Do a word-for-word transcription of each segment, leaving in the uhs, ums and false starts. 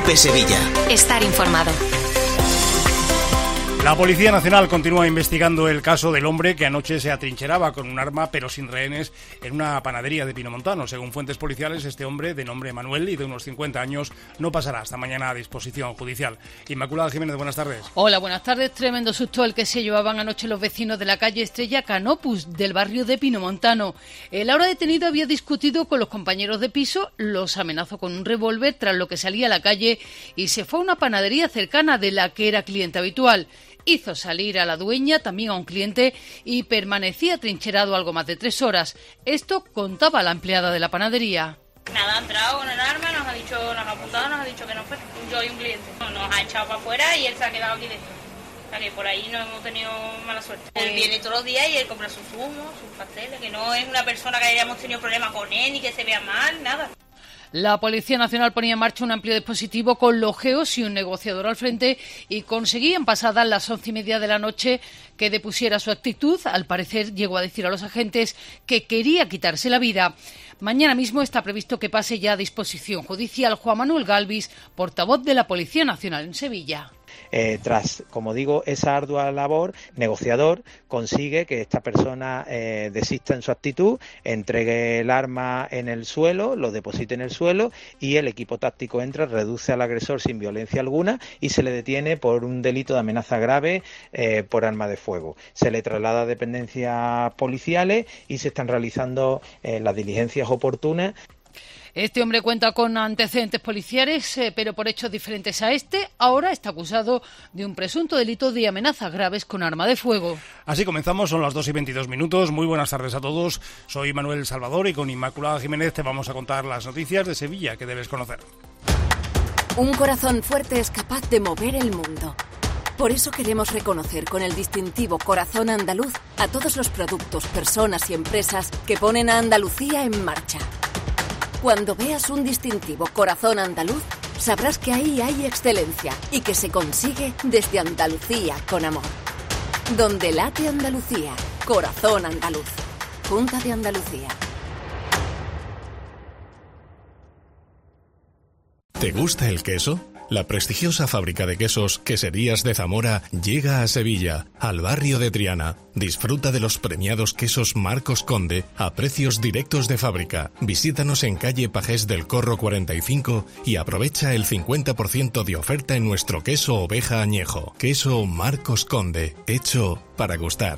COPE Sevilla. Estar informado. La Policía Nacional continúa investigando el caso del hombre que anoche se atrincheraba con un arma pero sin rehenes en una panadería de Pinomontano. Según fuentes policiales, este hombre, de nombre Manuel y de unos cincuenta años, no pasará hasta mañana a disposición judicial. Inmaculada Jiménez, buenas tardes. Hola, buenas tardes. Tremendo susto el que se llevaban anoche los vecinos de la calle Estrella Canopus, del barrio de Pinomontano. El ahora detenido había discutido con los compañeros de piso, los amenazó con un revólver tras lo que salía a la calle y se fue a una panadería cercana de la que era cliente habitual. Hizo salir a la dueña, también a un cliente, y permanecía trincherado algo más de tres horas. Esto contaba la empleada de la panadería. Nada, ha entrado con el arma, nos ha dicho, nos ha apuntado, nos ha dicho que no fue yo y un cliente. Nos ha echado para afuera y él se ha quedado aquí dentro. O sea que por ahí no hemos tenido mala suerte. Él viene todos los días y él compra sus zumos, sus pasteles, que no es una persona que hayamos tenido problemas con él ni que se vea mal, nada. La Policía Nacional ponía en marcha un amplio dispositivo con logeos y un negociador al frente y conseguían pasadas las once y media de la noche que depusiera su actitud. Al parecer llegó a decir a los agentes que quería quitarse la vida. Mañana mismo está previsto que pase ya a disposición judicial Juan Manuel Galvis, portavoz de la Policía Nacional en Sevilla. Eh, tras, como digo, esa ardua labor, negociador consigue que esta persona eh, desista en su actitud, entregue el arma en el suelo, lo deposite en el suelo y el equipo táctico entra, reduce al agresor sin violencia alguna y se le detiene por un delito de amenaza grave eh, por arma de fuego. Se le traslada a dependencias policiales y se están realizando eh, las diligencias oportunas. Este hombre cuenta con antecedentes policiales, eh, pero por hechos diferentes a este, ahora está acusado de un presunto delito de amenazas graves con arma de fuego. Así comenzamos, son las dos y veintidós minutos. Muy buenas tardes a todos. Soy Manuel Salvador y con Inmaculada Jiménez te vamos a contar las noticias de Sevilla que debes conocer. Un corazón fuerte es capaz de mover el mundo. Por eso queremos reconocer con el distintivo Corazón Andaluz a todos los productos, personas y empresas que ponen a Andalucía en marcha. Cuando veas un distintivo Corazón Andaluz, sabrás que ahí hay excelencia y que se consigue desde Andalucía con amor. Donde late Andalucía, Corazón Andaluz. Junta de Andalucía. ¿Te gusta el queso? La prestigiosa fábrica de quesos Queserías de Zamora llega a Sevilla, al barrio de Triana. Disfruta de los premiados quesos Marcos Conde a precios directos de fábrica. Visítanos en calle Pajés del Corro cuarenta y cinco y aprovecha el cincuenta por ciento de oferta en nuestro queso oveja añejo. Queso Marcos Conde, hecho para gustar.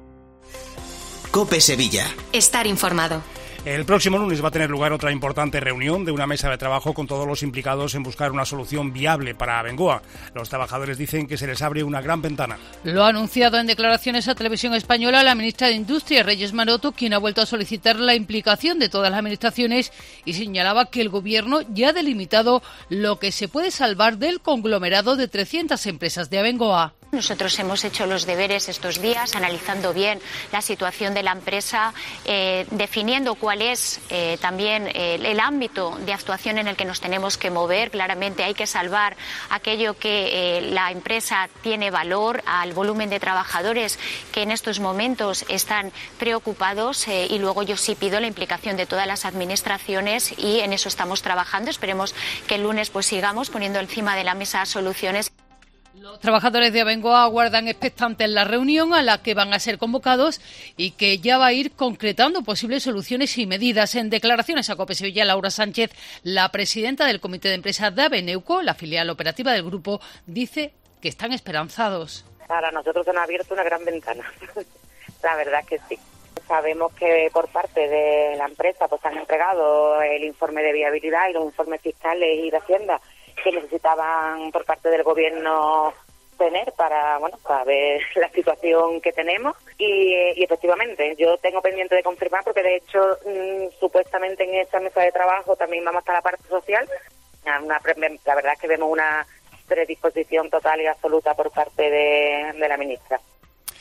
COPE Sevilla. Estar informado. El próximo lunes va a tener lugar otra importante reunión de una mesa de trabajo con todos los implicados en buscar una solución viable para Abengoa. Los trabajadores dicen que se les abre una gran ventana. Lo ha anunciado en declaraciones a Televisión Española la ministra de Industria, Reyes Maroto, quien ha vuelto a solicitar la implicación de todas las administraciones y señalaba que el Gobierno ya ha delimitado lo que se puede salvar del conglomerado de trescientas empresas de Abengoa. Nosotros hemos hecho los deberes estos días, analizando bien la situación de la empresa, eh, definiendo cuál es eh, también eh, el ámbito de actuación en el que nos tenemos que mover. Claramente hay que salvar aquello que eh, la empresa tiene valor, al volumen de trabajadores que en estos momentos están preocupados eh, y luego yo sí pido la implicación de todas las administraciones y en eso estamos trabajando. Esperemos que el lunes pues sigamos poniendo encima de la mesa soluciones. Los trabajadores de Abengoa aguardan expectantes la reunión a la que van a ser convocados y que ya va a ir concretando posibles soluciones y medidas. En declaraciones a COPE Sevilla, Laura Sánchez, la presidenta del Comité de Empresas de Abeneuco, la filial operativa del grupo, dice que están esperanzados. Para nosotros se nos ha abierto una gran ventana. La verdad que sí. Sabemos que por parte de la empresa pues han entregado el informe de viabilidad y los informes fiscales y de Hacienda que necesitaban por parte del Gobierno tener para bueno para ver la situación que tenemos y, y efectivamente yo tengo pendiente de confirmar porque de hecho mmm, supuestamente en esta mesa de trabajo también vamos a la parte social. Una, la verdad es que vemos una predisposición total y absoluta por parte de, de la ministra.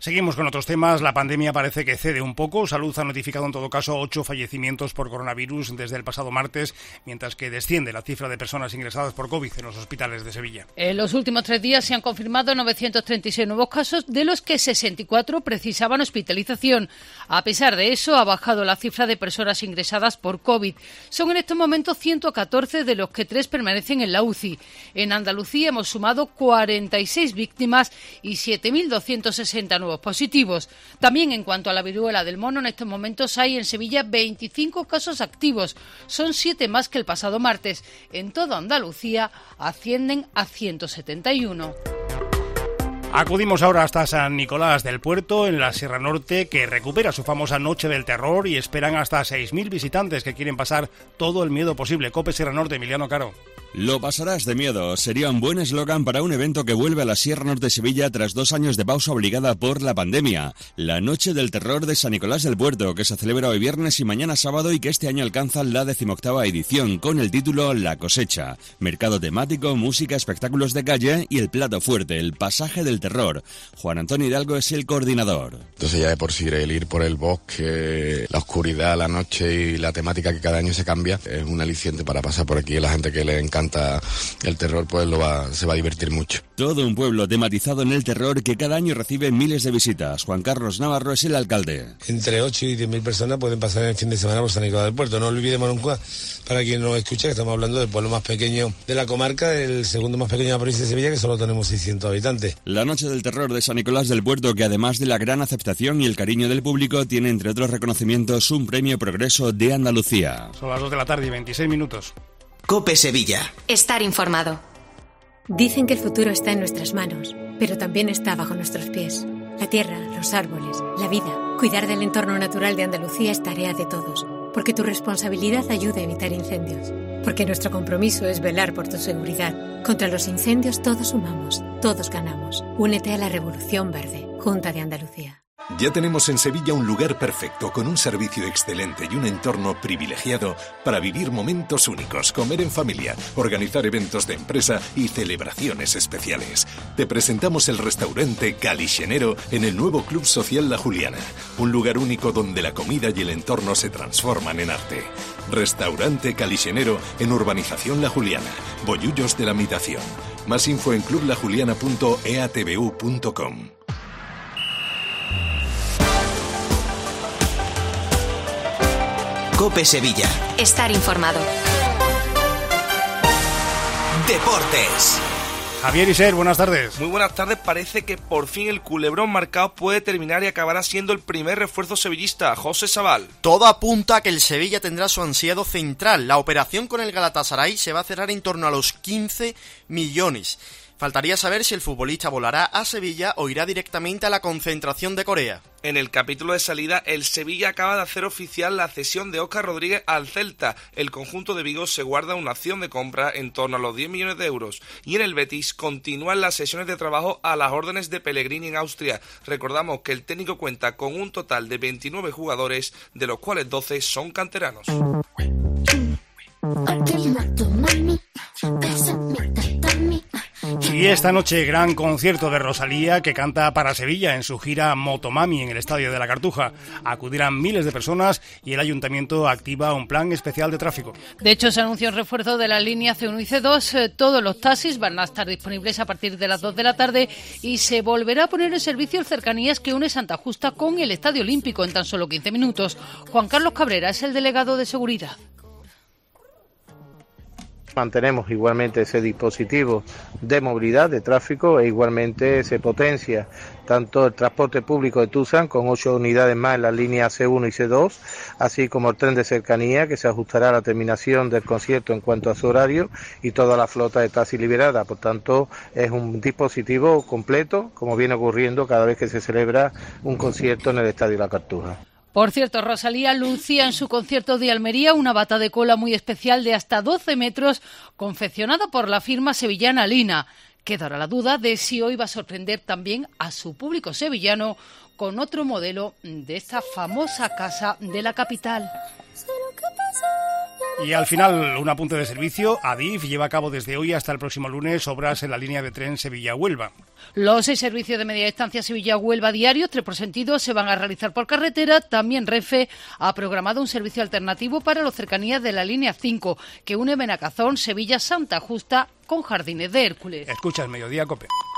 Seguimos con otros temas. La pandemia parece que cede un poco. Salud ha notificado en todo caso ocho fallecimientos por coronavirus desde el pasado martes, mientras que desciende la cifra de personas ingresadas por COVID en los hospitales de Sevilla. En los últimos tres días se han confirmado novecientos treinta y seis nuevos casos, de los que sesenta y cuatro precisaban hospitalización. A pesar de eso, ha bajado la cifra de personas ingresadas por COVID. Son en estos momentos ciento catorce, de los que tres permanecen en la U C I. En Andalucía hemos sumado cuarenta y seis víctimas y siete mil doscientos sesenta nuevos positivos. También en cuanto a la viruela del mono, en estos momentos hay en Sevilla veinticinco casos activos. Son siete más que el pasado martes. En toda Andalucía ascienden a ciento setenta y uno. Acudimos ahora hasta San Nicolás del Puerto, en la Sierra Norte, que recupera su famosa Noche del Terror, y esperan hasta seis mil visitantes que quieren pasar todo el miedo posible. COPE Sierra Norte, Emiliano Caro. Lo pasarás de miedo. Sería un buen eslogan para un evento que vuelve a la Sierra Norte de Sevilla tras dos años de pausa obligada por la pandemia. La Noche del Terror de San Nicolás del Puerto, que se celebra hoy viernes y mañana sábado y que este año alcanza la decimoctava edición con el título La Cosecha. Mercado temático, música, espectáculos de calle y el plato fuerte, el pasaje del terror. Juan Antonio Hidalgo es el coordinador. Entonces ya de por sí el ir por el bosque, la oscuridad, la noche y la temática que cada año se cambia es un aliciente para pasar por aquí. La gente que le encanta el terror pues lo va, se va a divertir mucho. Todo un pueblo tematizado en el terror que cada año recibe miles de visitas. Juan Carlos Navarro es el alcalde. Entre ocho y diez mil personas pueden pasar el fin de semana por San Nicolás del Puerto. No olvidemos nunca, para quien nos escucha, que estamos hablando del pueblo más pequeño de la comarca, el segundo más pequeño de la provincia de Sevilla, que solo tenemos seiscientos habitantes. La Noche del Terror de San Nicolás del Puerto, que además de la gran aceptación y el cariño del público, tiene entre otros reconocimientos un premio Progreso de Andalucía. Son las dos de la tarde y veintiséis minutos. COPE Sevilla. Estar informado. Dicen que el futuro está en nuestras manos, pero también está bajo nuestros pies. La tierra, los árboles, la vida. Cuidar del entorno natural de Andalucía es tarea de todos, porque tu responsabilidad ayuda a evitar incendios, porque nuestro compromiso es velar por tu seguridad. Contra los incendios todos sumamos, todos ganamos. Únete a la Revolución Verde, Junta de Andalucía. Ya tenemos en Sevilla un lugar perfecto, con un servicio excelente y un entorno privilegiado para vivir momentos únicos, comer en familia, organizar eventos de empresa y celebraciones especiales. Te presentamos el restaurante Calixenero en el nuevo Club Social La Juliana, un lugar único donde la comida y el entorno se transforman en arte. Restaurante Calixenero en Urbanización La Juliana, Bollullos de la Mitación. Más info en club la juliana punto e a t v u punto com. COPE Sevilla. Estar informado. Deportes. Javier Iser, buenas tardes. Muy buenas tardes. Parece que por fin el culebrón marcado puede terminar y acabará siendo el primer refuerzo sevillista. José Sabal. Todo apunta a que el Sevilla tendrá su ansiado central. La operación con el Galatasaray se va a cerrar en torno a los quince millones. Faltaría saber si el futbolista volará a Sevilla o irá directamente a la concentración de Corea. En el capítulo de salida, el Sevilla acaba de hacer oficial la cesión de Óscar Rodríguez al Celta. El conjunto de Vigo se guarda una opción de compra en torno a los diez millones de euros. Y en el Betis continúan las sesiones de trabajo a las órdenes de Pellegrini en Austria. Recordamos que el técnico cuenta con un total de veintinueve jugadores, de los cuales doce son canteranos. Y esta noche, gran concierto de Rosalía, que canta para Sevilla en su gira Motomami en el Estadio de la Cartuja. Acudirán miles de personas y el Ayuntamiento activa un plan especial de tráfico. De hecho, se anunció un refuerzo de la línea C uno y C dos. Todos los taxis van a estar disponibles a partir de las dos de la tarde y se volverá a poner en servicio el Cercanías que une Santa Justa con el Estadio Olímpico en tan solo quince minutos. Juan Carlos Cabrera es el delegado de seguridad. Mantenemos igualmente ese dispositivo de movilidad, de tráfico, e igualmente se potencia tanto el transporte público de Tucson con ocho unidades más en las líneas C uno y C dos, así como el tren de cercanía que se ajustará a la terminación del concierto en cuanto a su horario, y toda la flota de taxis liberada. Por tanto, es un dispositivo completo, como viene ocurriendo cada vez que se celebra un concierto en el Estadio La Cartuja. Por cierto, Rosalía lucía en su concierto de Almería una bata de cola muy especial de hasta doce metros, confeccionada por la firma sevillana Lina. Quedará la duda de si hoy va a sorprender también a su público sevillano con otro modelo de esta famosa casa de la capital. Y al final, un apunte de servicio. Adif lleva a cabo desde hoy hasta el próximo lunes obras en la línea de tren Sevilla-Huelva. Los seis servicios de media distancia Sevilla-Huelva diarios, tres por sentido, se van a realizar por carretera. También Renfe ha programado un servicio alternativo para las cercanías de la línea cinco, que une Benacazón, Sevilla, Santa Justa con Jardines de Hércules. Escucha el Mediodía, COPE.